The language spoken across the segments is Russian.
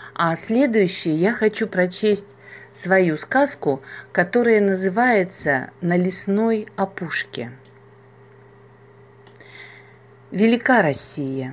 А следующее я хочу прочесть свою сказку, которая называется «На лесной опушке». Велика Россия.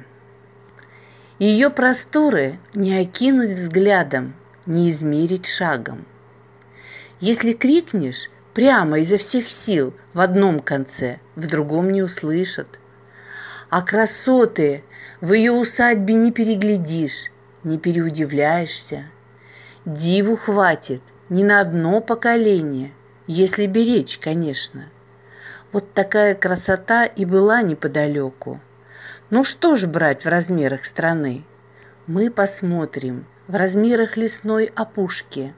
Ее просторы не окинуть взглядом, не измерить шагом. Если крикнешь прямо изо всех сил в одном конце, в другом не услышат. А красоты в ее усадьбе не переглядишь, не переудивляешься. Диву хватит не на одно поколение, если беречь, конечно. Вот такая красота и была неподалеку. Ну что ж брать в размерах страны? Мы посмотрим в размерах лесной опушки.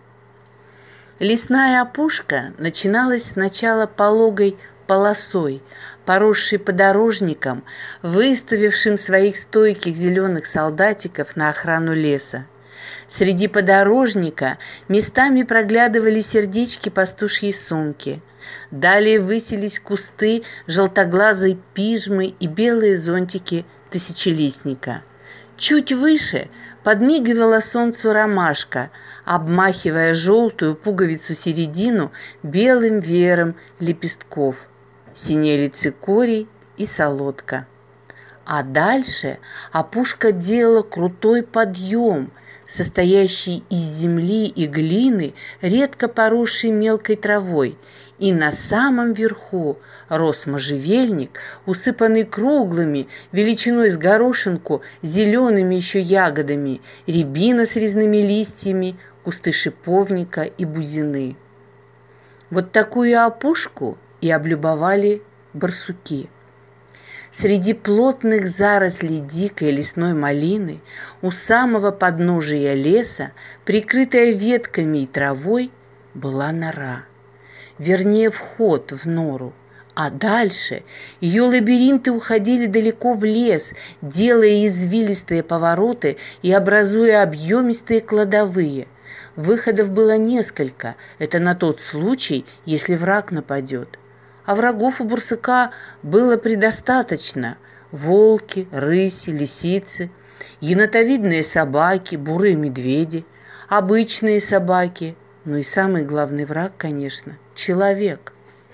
Лесная опушка начиналась сначала пологой полосой, поросшей подорожником, выставившим своих стойких зеленых солдатиков на охрану леса. Среди подорожника местами проглядывали сердечки пастушьей сумки. Далее высились кусты желтоглазой пижмы и белые зонтики тысячелистника. Чуть выше подмигивала солнцу ромашка, обмахивая желтую пуговицу середину белым веером лепестков. Синели цикорий и солодка. А дальше опушка делала крутой подъем, состоящий из земли и глины, редко поросшей мелкой травой, и на самом верху рос можжевельник, усыпанный круглыми, величиной с горошинку, зелеными еще ягодами, рябина с резными листьями, кусты шиповника и бузины. Вот такую опушку и облюбовали барсуки. Среди плотных зарослей дикой лесной малины, у самого подножия леса, прикрытая ветками и травой, была нора. Вернее, вход в нору. А дальше ее лабиринты уходили далеко в лес, делая извилистые повороты и образуя объемистые кладовые. Выходов было несколько, это на тот случай, если враг нападет. А врагов у барсука было предостаточно. Волки, рыси, лисицы, енотовидные собаки, бурые медведи, обычные собаки. Ну и самый главный враг, конечно, человек.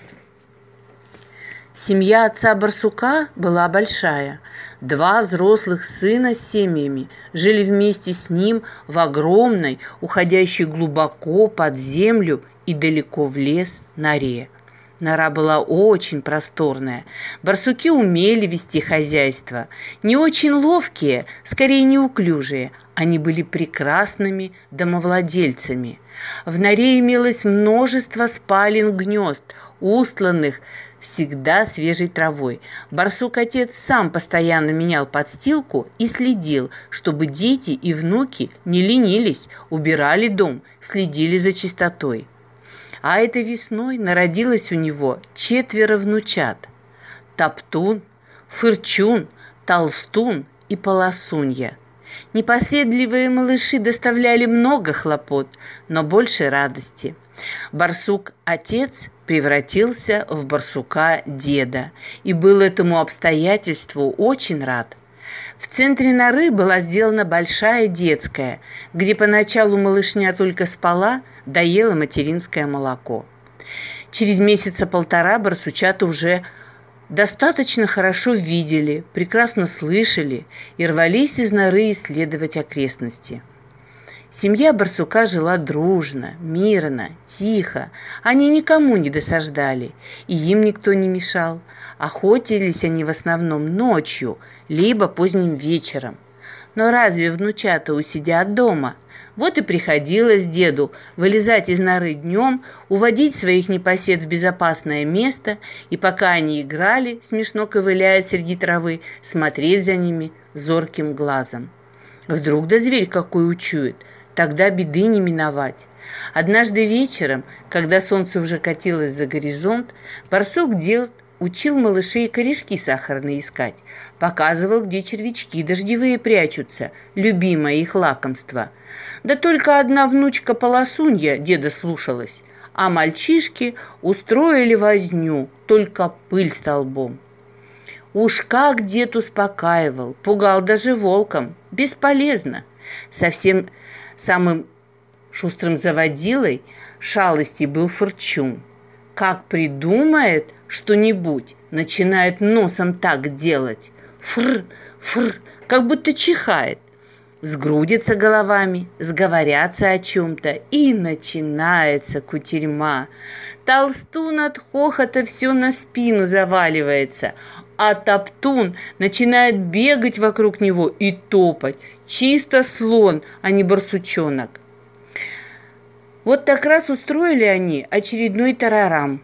Семья отца барсука была большая. 2 взрослых сына с семьями жили вместе с ним в огромной, уходящей глубоко под землю и далеко в лес норе. Нора была очень просторная. Барсуки умели вести хозяйство. Не очень ловкие, скорее неуклюжие. Они были прекрасными домовладельцами. В норе имелось множество спален-гнезд, устланных всегда свежей травой. Барсук-отец сам постоянно менял подстилку и следил, чтобы дети и внуки не ленились, убирали дом, следили за чистотой. А этой весной народилось у него 4 внучат: Топтун, Фырчун, Толстун и Полосунья. Непоседливые малыши доставляли много хлопот, но больше радости. Барсук-отец превратился в барсука-деда и был этому обстоятельству очень рад. В центре норы была сделана большая детская, где поначалу малышня только спала, доела материнское молоко. Через месяца 1,5 барсучата уже достаточно хорошо видели, прекрасно слышали и рвались из норы исследовать окрестности. Семья барсука жила дружно, мирно, тихо. Они никому не досаждали, и им никто не мешал. Охотились они в основном ночью, либо поздним вечером. Но разве внучата усидят дома? Вот и приходилось деду вылезать из норы днем, уводить своих непосед в безопасное место, и пока они играли, смешно ковыляя среди травы, смотреть за ними зорким глазом. Вдруг да зверь какой учует, тогда беды не миновать. Однажды вечером, когда солнце уже катилось за горизонт, барсук-дед учил малышей корешки сахарные искать, показывал, где червячки дождевые прячутся, любимое их лакомство. Да только одна внучка Полосунья деда слушалась, а мальчишки устроили возню, только пыль столбом. Уж как дед успокаивал, пугал даже волком. Бесполезно. Совсем самым шустрым заводилой шалостей был Фырчун. Как придумает что-нибудь, начинает носом так делать. Фр, фр, как будто чихает. Сгрудятся головами, сговорятся о чем-то, и начинается кутерьма. Толстун от хохота все на спину заваливается, а Топтун начинает бегать вокруг него и топать. Чисто слон, а не барсучонок. Вот так раз устроили они очередной тарарам.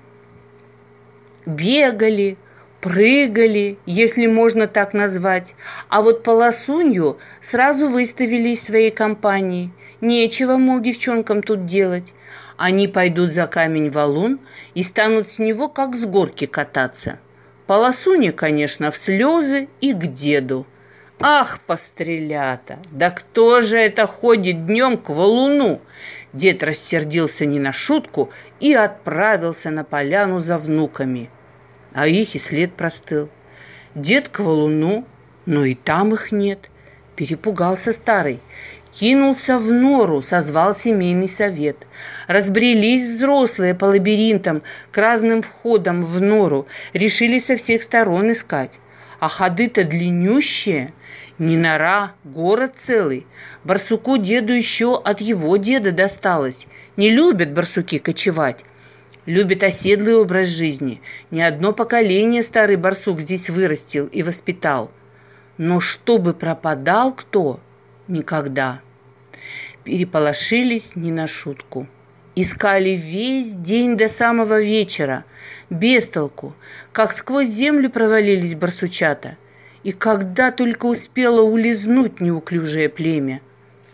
Бегали, прыгали, если можно так назвать, а вот полосунью сразу выставили из своей компании. Нечего, мол, девчонкам тут делать. Они пойдут за камень-валун и станут с него как с горки кататься. Полосунья, конечно, в слезы и к деду. Ах, пострелята! Да кто же это ходит днем к валуну? Дед рассердился не на шутку и отправился на поляну за внуками. А их и след простыл. Дед к валуну, но и там их нет. Перепугался старый. Кинулся в нору, созвал семейный совет. Разбрелись взрослые по лабиринтам к разным входам в нору. Решили со всех сторон искать. А ходы-то длиннющие. Не нора, город целый. Барсуку деду еще от его деда досталось. Не любят барсуки кочевать. Любит оседлый образ жизни. Не одно поколение старый барсук здесь вырастил и воспитал. Но чтобы пропадал кто, никогда. Переполошились не на шутку. Искали весь день до самого вечера. Без толку, как сквозь землю провалились барсучата. И когда только успело улизнуть неуклюжее племя.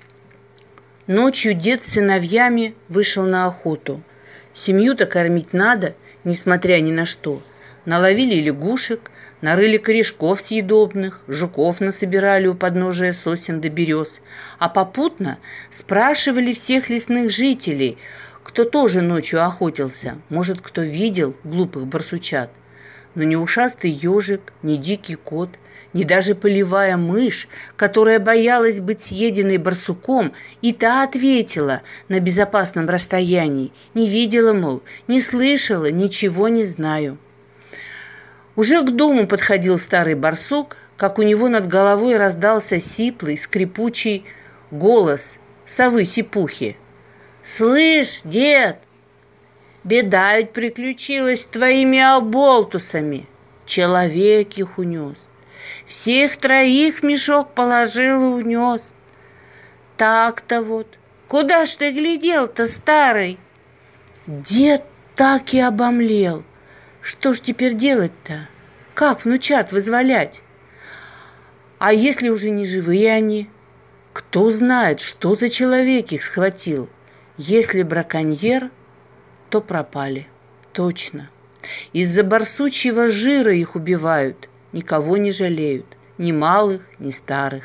Ночью дед с сыновьями вышел на охоту. Семью-то кормить надо, несмотря ни на что. Наловили лягушек, нарыли корешков съедобных, жуков насобирали у подножия сосен до берез, а попутно спрашивали всех лесных жителей, кто тоже ночью охотился, может, кто видел глупых барсучат. Но ни ушастый ежик, ни дикий кот, ни даже полевая мышь, которая боялась быть съеденной барсуком, и та ответила на безопасном расстоянии. Не видела, мол, не слышала, ничего не знаю. Уже к дому подходил старый барсук, как у него над головой раздался сиплый, скрипучий голос совы-сипухи. «Слышь, дед, беда ведь приключилась с твоими оболтусами. Человек их унес. Всех троих в мешок положил и унес. Так-то вот. Куда ж ты глядел-то, старый?» Дед так и обомлел. Что ж теперь делать-то? Как внучат вызволять? А если уже не живые они? Кто знает, что за человек их схватил? Если браконьер, то пропали. Точно. Из-за барсучьего жира их убивают. Никого не жалеют. Ни малых, ни старых.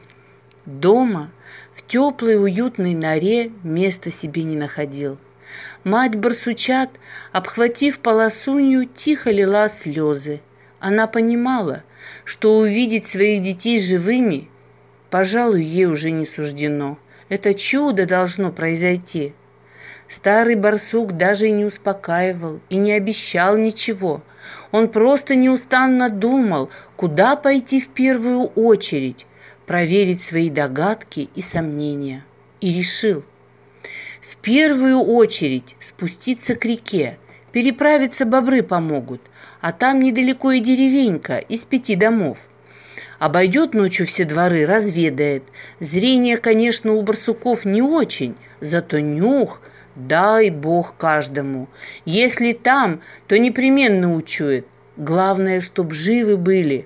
Дома, в теплой уютной норе, места себе не находил. Мать барсучат, обхватив полосунью, тихо лила слезы. Она понимала, что увидеть своих детей живыми, пожалуй, ей уже не суждено. Это чудо должно произойти. Старый барсук даже и не успокаивал, и не обещал ничего. Он просто неустанно думал, куда пойти в первую очередь, проверить свои догадки и сомнения. И решил. В первую очередь спуститься к реке, переправиться бобры помогут, а там недалеко и деревенька из 5 домов. Обойдет ночью все дворы, разведает. Зрение, конечно, у барсуков не очень, зато нюх, дай бог каждому. Если там, то непременно учует. Главное, чтоб живы были.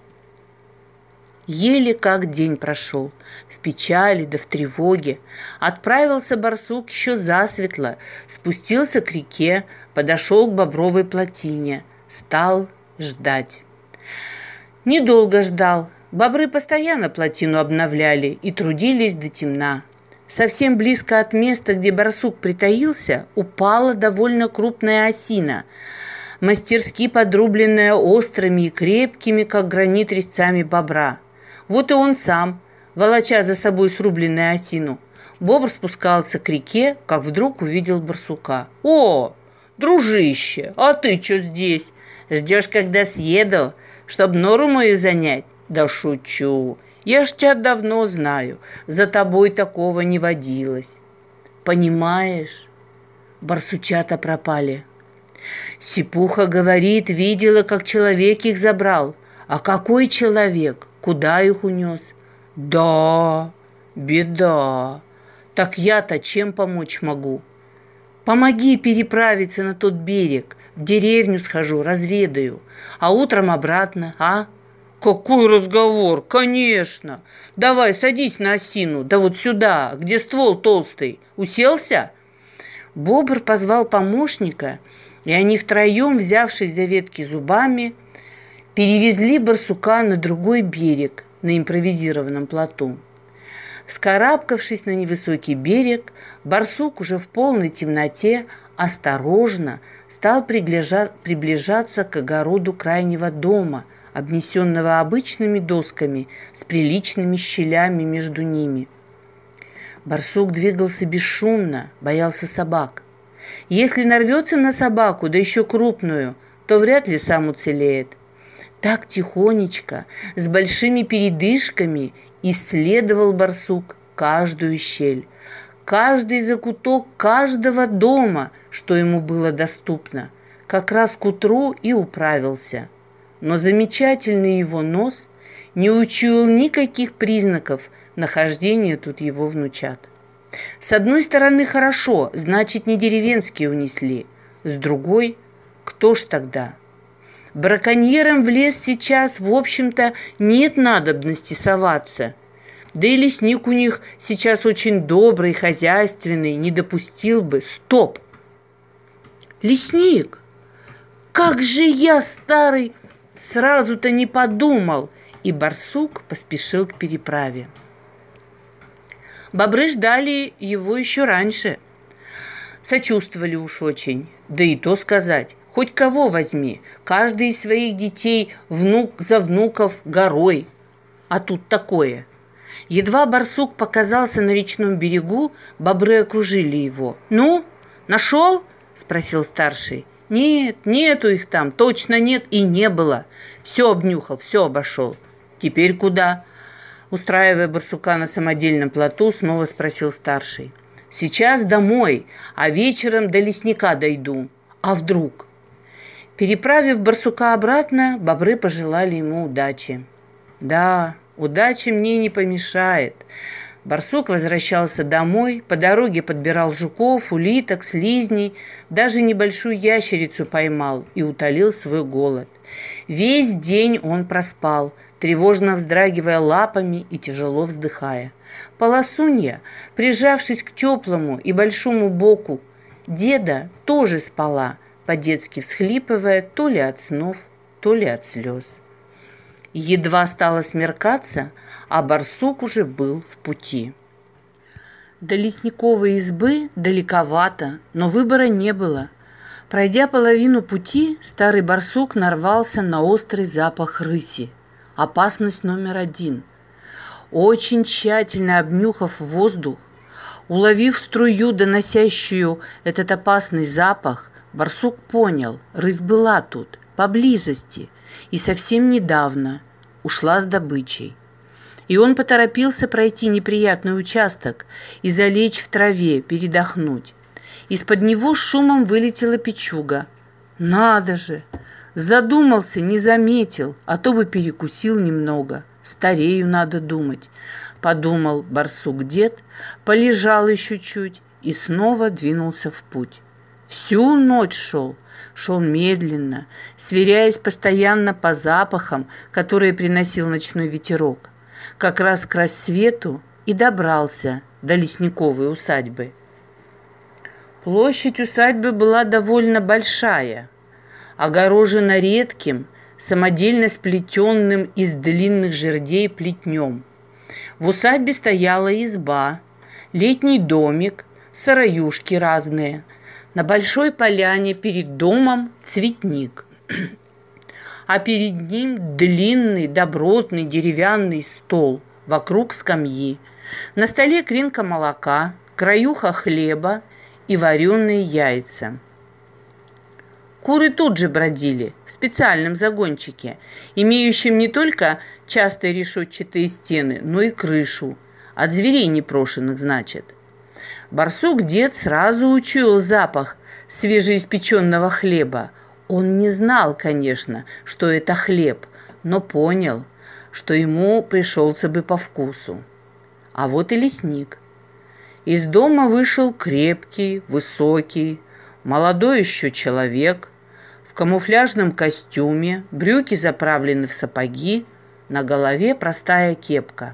Еле как день прошел, в печали да в тревоге. Отправился барсук еще засветло, спустился к реке, подошел к бобровой плотине, стал ждать. Недолго ждал. Бобры постоянно плотину обновляли и трудились до темна. Совсем близко от места, где барсук притаился, упала довольно крупная осина, мастерски подрубленная острыми и крепкими, как гранит, резцами бобра. Вот и он сам, волоча за собой срубленную осину. Бобр спускался к реке, как вдруг увидел барсука. «О, дружище, а ты что здесь? Ждешь, когда съеду, чтоб нору мою занять?» «Да шучу, я ж тебя давно знаю, за тобой такого не водилось». «Понимаешь, барсучата пропали. Сипуха говорит, видела, как человек их забрал. А какой человек? Куда их унес?» «Да, беда. Так я-то чем помочь могу?» «Помоги переправиться на тот берег. В деревню схожу, разведаю. А утром обратно, а?» «Какой разговор? Конечно! Давай, садись на осину, да вот сюда, где ствол толстый. Уселся?» Бобр позвал помощника, и они втроем, взявшись за ветки зубами, перевезли барсука на другой берег на импровизированном плоту. Вскарабкавшись на невысокий берег, барсук уже в полной темноте осторожно стал приближаться к огороду крайнего дома, обнесенного обычными досками с приличными щелями между ними. Барсук двигался бесшумно, боялся собак. Если нарвется на собаку, да еще крупную, то вряд ли сам уцелеет. Так тихонечко, с большими передышками исследовал барсук каждую щель, каждый закуток каждого дома, что ему было доступно. Как раз к утру и управился. Но замечательный его нос не учуял никаких признаков нахождения тут его внучат. С одной стороны, хорошо, значит, не деревенские унесли. С другой, кто ж тогда? Браконьерам в лес сейчас, в общем-то, нет надобности соваться. Да и лесник у них сейчас очень добрый, хозяйственный, не допустил бы. Стоп! Лесник! Как же я, старый, сразу-то не подумал! И барсук поспешил к переправе. Бобры ждали его еще раньше. Сочувствовали уж очень. Да и то сказать, хоть кого возьми, каждый из своих детей внук за внуков горой. А тут такое. Едва барсук показался на речном берегу, бобры окружили его. «Ну, нашел?» – спросил старший. «Нет, нету их там, точно нет и не было. Все обнюхал, все обошел. Теперь куда?» Устраивая барсука на самодельном плоту, снова спросил старший. «Сейчас домой, а вечером до лесника дойду. А вдруг?» Переправив барсука обратно, бобры пожелали ему удачи. «Да, удача мне не помешает». Барсук возвращался домой, по дороге подбирал жуков, улиток, слизней, даже небольшую ящерицу поймал и утолил свой голод. Весь день он проспал, тревожно вздрагивая лапами и тяжело вздыхая. Полосунья, прижавшись к теплому и большому боку деда, тоже спала, по-детски всхлипывая то ли от снов, то ли от слез. Едва стало смеркаться, а барсук уже был в пути. До лесниковой избы далековато, но выбора не было. Пройдя половину пути, старый барсук нарвался на острый запах рыси. Опасность номер 1. Очень тщательно обнюхав воздух, уловив струю, доносящую этот опасный запах, барсук понял, рысь была тут, поблизости, и совсем недавно ушла с добычей. И он поторопился пройти неприятный участок и залечь в траве, передохнуть. Из-под него шумом вылетела печуга. Надо же! Задумался, не заметил, а то бы перекусил немного. Старею надо думать. Подумал барсук-дед, полежал еще чуть и снова двинулся в путь. Всю ночь шел медленно, сверяясь постоянно по запахам, которые приносил ночной ветерок. Как раз к рассвету и добрался до лесниковой усадьбы. Площадь усадьбы была довольно большая, огорожена редким, самодельно сплетенным из длинных жердей плетнем. В усадьбе стояла изба, летний домик, сыроюшки разные. На большой поляне перед домом цветник, а перед ним длинный добротный деревянный стол, вокруг скамьи. На столе кринка молока, краюха хлеба и вареные яйца. Куры тут же бродили, в специальном загончике, имеющем не только частые решетчатые стены, но и крышу. От зверей непрошенных, значит. Барсук-дед сразу учуял запах свежеиспеченного хлеба. Он не знал, конечно, что это хлеб, но понял, что ему пришелся бы по вкусу. А вот и лесник. Из дома вышел крепкий, высокий, молодой еще человек, в камуфляжном костюме, брюки заправлены в сапоги, на голове простая кепка.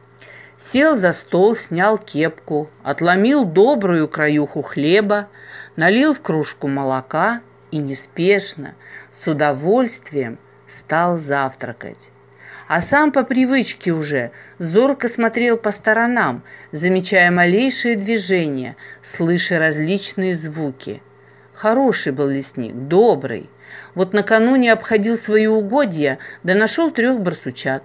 Сел за стол, снял кепку, отломил добрую краюху хлеба, налил в кружку молока и неспешно, с удовольствием стал завтракать. А сам по привычке уже зорко смотрел по сторонам, замечая малейшие движения, слыша различные звуки. Хороший был лесник, добрый. Вот накануне обходил свои угодья, да нашел 3 барсучат.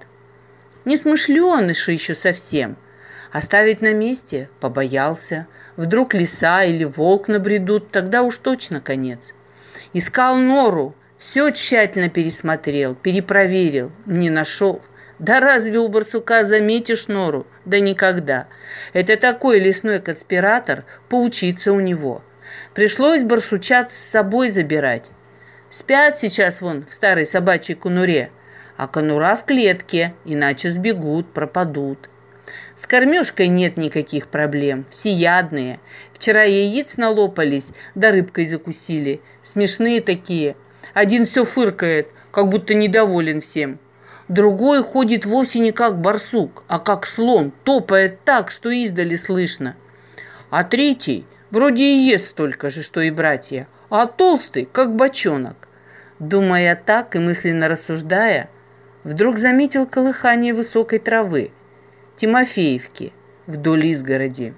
Несмышленыши еще совсем. Оставить на месте побоялся. Вдруг лиса или волк набредут, тогда уж точно конец. Искал нору, все тщательно пересмотрел, перепроверил, не нашел. Да разве у барсука заметишь нору? Да никогда. Это такой лесной конспиратор, поучиться у него. Пришлось барсучат с собой забирать. Спят сейчас вон в старой собачьей конуре, а конура в клетке, иначе сбегут, пропадут. С кормежкой нет никаких проблем, всеядные. Вчера яиц налопались, да рыбкой закусили. Смешные такие. Один все фыркает, как будто недоволен всем. Другой ходит вовсе не как барсук, а как слон, топает так, что издали слышно. А третий вроде и ест столько же, что и братья, а толстый, как бочонок. Думая так и мысленно рассуждая, вдруг заметил колыхание высокой травы, Тимофеевки, вдоль изгороди.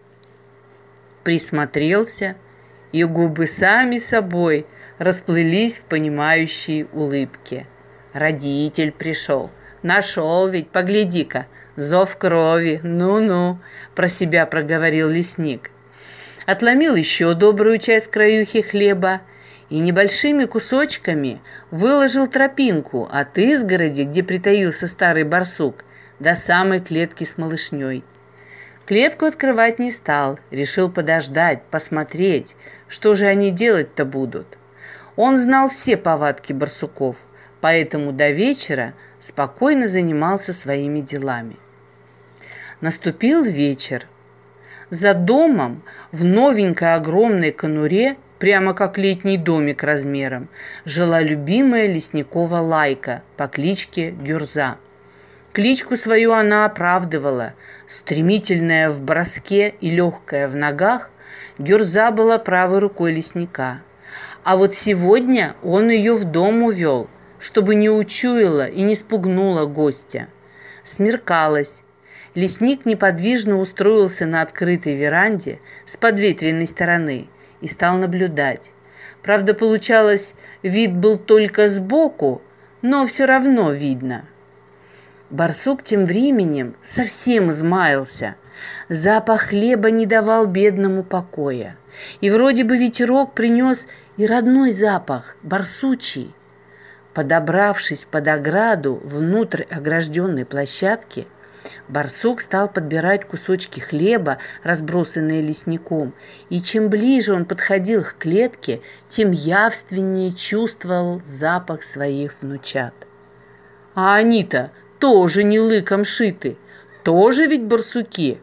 Присмотрелся, и губы сами собой расплылись в понимающей улыбке. Родитель пришел. Нашел ведь, погляди-ка, зов крови, ну-ну, про себя проговорил лесник. Отломил еще добрую часть краюхи хлеба и небольшими кусочками выложил тропинку от изгороди, где притаился старый барсук, до самой клетки с малышней. Клетку открывать не стал, решил подождать, посмотреть, что же они делать-то будут. Он знал все повадки барсуков, поэтому до вечера спокойно занимался своими делами. Наступил вечер. За домом в новенькой огромной конуре, прямо как летний домик размером, жила любимая лесникова Лайка по кличке Гюрза. Кличку свою она оправдывала. Стремительная в броске и легкая в ногах, Гюрза была правой рукой лесника. А вот сегодня он ее в дом увел, чтобы не учуяла и не спугнула гостя. Смеркалось. Лесник неподвижно устроился на открытой веранде с подветренной стороны и стал наблюдать. Правда, получалось, вид был только сбоку, но все равно видно. Барсук тем временем совсем измаялся. Запах хлеба не давал бедному покоя. И вроде бы ветерок принес и родной запах, барсучий. Подобравшись под ограду внутрь огражденной площадки, барсук стал подбирать кусочки хлеба, разбросанные лесником, и чем ближе он подходил к клетке, тем явственнее чувствовал запах своих внучат. А они-то тоже не лыком шиты, тоже ведь барсуки.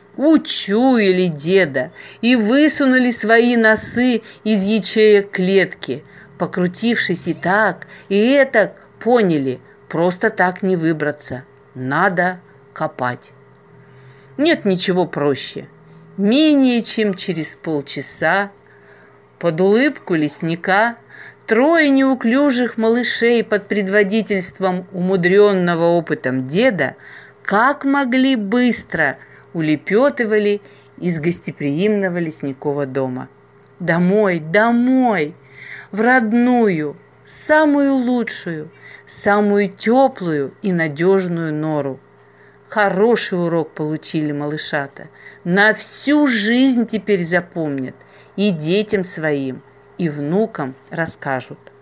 Учуяли деда и высунули свои носы из ячеек клетки. Покрутившись и так, и этак, поняли, просто так не выбраться. Надо копать. Нет ничего проще. Менее чем через полчаса под улыбку лесника 3 неуклюжих малышей под предводительством умудренного опытом деда как могли быстро улепетывали из гостеприимного лесникового дома. Домой, домой, в родную, самую лучшую, самую теплую и надежную нору. Хороший урок получили малышата. На всю жизнь теперь запомнят. И детям своим, и внукам расскажут.